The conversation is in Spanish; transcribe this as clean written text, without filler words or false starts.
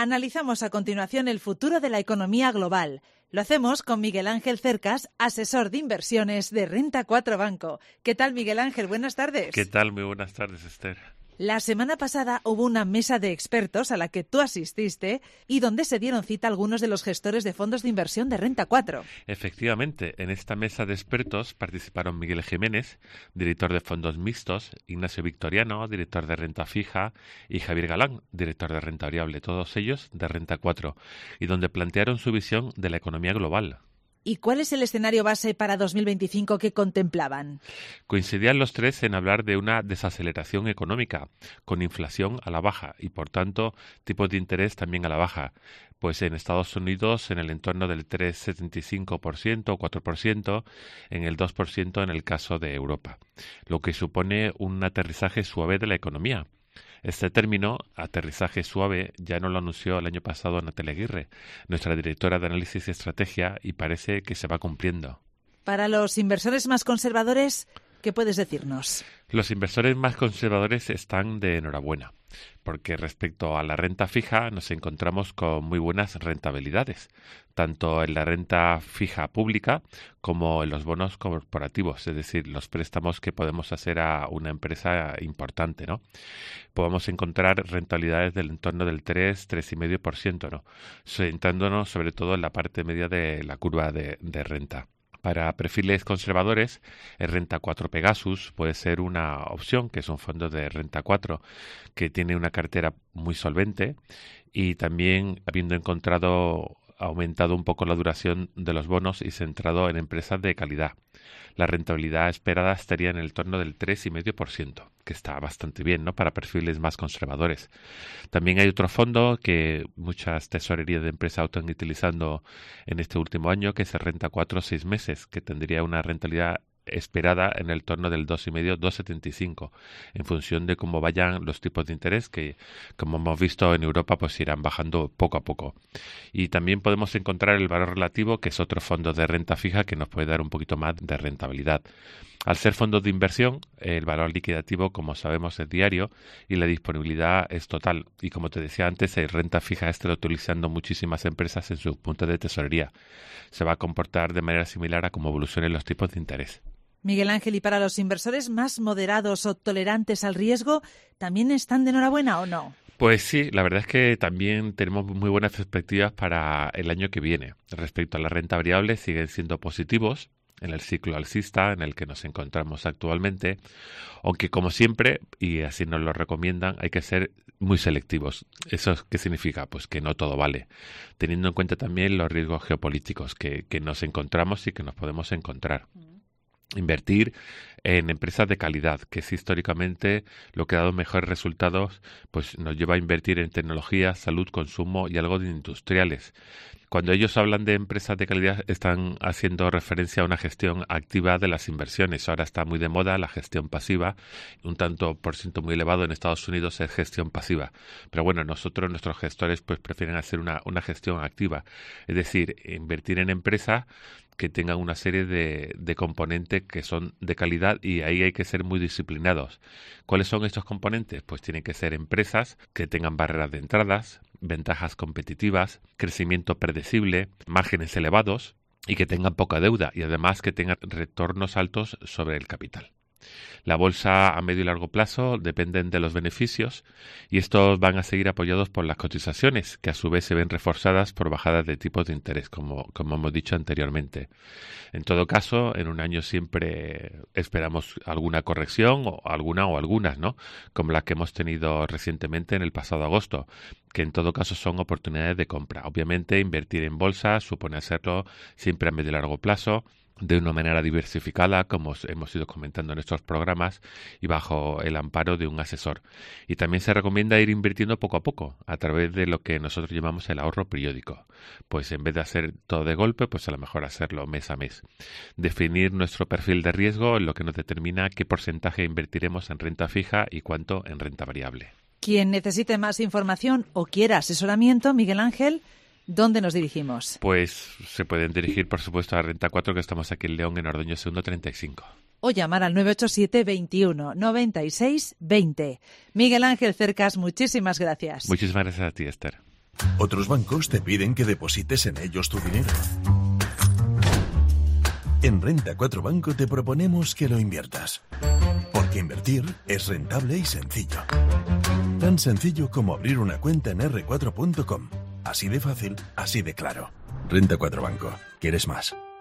Analizamos a continuación el futuro de la economía global. Lo hacemos con Miguel Ángel Cercas, asesor de inversiones de Renta 4 Banco. ¿Qué tal, Miguel Ángel? Buenas tardes. ¿Qué tal? Muy buenas tardes, Esther. La semana pasada hubo una mesa de expertos a la que tú asististe y donde se dieron cita algunos de los gestores de fondos de inversión de Renta 4. Efectivamente, en esta mesa de expertos participaron Miguel Jiménez, director de fondos mixtos, Ignacio Victoriano, director de renta fija, y Javier Galán, director de renta variable, todos ellos de Renta 4, y donde plantearon su visión de la economía global. ¿Y cuál es el escenario base para 2025 que contemplaban? Coincidían los tres en hablar de una desaceleración económica, con inflación a la baja y, por tanto, tipos de interés también a la baja. Pues en Estados Unidos en el entorno del 3,75% o 4%, en el 2% en el caso de Europa, lo que supone un aterrizaje suave de la economía. Este término, aterrizaje suave, ya nos lo anunció el año pasado Natalia Aguirre, nuestra directora de análisis y estrategia, y parece que se va cumpliendo. Para los inversores más conservadores, ¿qué puedes decirnos? Los inversores más conservadores están de enhorabuena, porque respecto a la renta fija nos encontramos con muy buenas rentabilidades, tanto en la renta fija pública como en los bonos corporativos, es decir, los préstamos que podemos hacer a una empresa importante, ¿no? Podemos encontrar rentabilidades del entorno del 3,5%, ¿no? Centrándonos sobre todo en la parte media de la curva de renta. Para perfiles conservadores, el Renta 4 Pegasus puede ser una opción, que es un fondo de Renta 4 que tiene una cartera muy solvente y también habiendo aumentado un poco la duración de los bonos y centrado en empresas de calidad. La rentabilidad esperada estaría en el torno del 3,5%, que está bastante bien, ¿no?, para perfiles más conservadores. También hay otro fondo que muchas tesorerías de empresas están utilizando en este último año, que es el Renta 4 6 meses, que tendría una rentabilidad esperada en el torno del 2,5-2,75, en función de cómo vayan los tipos de interés que, como hemos visto en Europa, pues irán bajando poco a poco. Y también podemos encontrar el valor relativo, que es otro fondo de renta fija que nos puede dar un poquito más de rentabilidad. Al ser fondos de inversión, el valor liquidativo, como sabemos, es diario y la disponibilidad es total. Y como te decía antes, el renta fija lo utilizando muchísimas empresas en sus puntos de tesorería. Se va a comportar de manera similar a cómo evolucionen los tipos de interés. Miguel Ángel, ¿y para los inversores más moderados o tolerantes al riesgo, también están de enhorabuena o no? Pues sí, la verdad es que también tenemos muy buenas perspectivas para el año que viene. Respecto a la renta variable, siguen siendo positivos en el ciclo alcista en el que nos encontramos actualmente, aunque como siempre, y así nos lo recomiendan, hay que ser muy selectivos. ¿Eso qué significa? Pues que no todo vale, teniendo en cuenta también los riesgos geopolíticos que nos encontramos y que nos podemos encontrar. Invertir en empresas de calidad, que es históricamente lo que ha dado mejores resultados, pues nos lleva a invertir en tecnología, salud, consumo y algo de industriales. Cuando ellos hablan de empresas de calidad, están haciendo referencia a una gestión activa de las inversiones. Ahora está muy de moda la gestión pasiva, un tanto por ciento muy elevado en Estados Unidos es gestión pasiva. Pero bueno, nuestros gestores pues prefieren hacer una gestión activa, es decir, invertir en empresas que tengan una serie de componentes que son de calidad y ahí hay que ser muy disciplinados. ¿Cuáles son estos componentes? Pues tienen que ser empresas que tengan barreras de entradas, ventajas competitivas, crecimiento predecible, márgenes elevados y que tengan poca deuda y además que tengan retornos altos sobre el capital. La bolsa a medio y largo plazo dependen de los beneficios y estos van a seguir apoyados por las cotizaciones, que a su vez se ven reforzadas por bajadas de tipos de interés, como hemos dicho anteriormente. En todo caso, en un año siempre esperamos alguna corrección o algunas, ¿no?, como las que hemos tenido recientemente en el pasado agosto, que en todo caso son oportunidades de compra. Obviamente, invertir en bolsa supone hacerlo siempre a medio y largo plazo, de una manera diversificada, como hemos ido comentando en estos programas, y bajo el amparo de un asesor. Y también se recomienda ir invirtiendo poco a poco, a través de lo que nosotros llamamos el ahorro periódico. Pues en vez de hacer todo de golpe, pues a lo mejor hacerlo mes a mes. Definir nuestro perfil de riesgo es lo que nos determina qué porcentaje invertiremos en renta fija y cuánto en renta variable. Quien necesite más información o quiera asesoramiento, Miguel Ángel, ¿dónde nos dirigimos? Pues se pueden dirigir, por supuesto, a Renta 4, que estamos aquí en León, en Ordoño Segundo 35. O llamar al 987 21 96 20. Miguel Ángel Cercas, muchísimas gracias. Muchísimas gracias a ti, Esther. Otros bancos te piden que deposites en ellos tu dinero. En Renta 4 Banco te proponemos que lo inviertas. Porque invertir es rentable y sencillo. Tan sencillo como abrir una cuenta en r4.com. Así de fácil, así de claro. Renta 4 Banco. ¿Quieres más?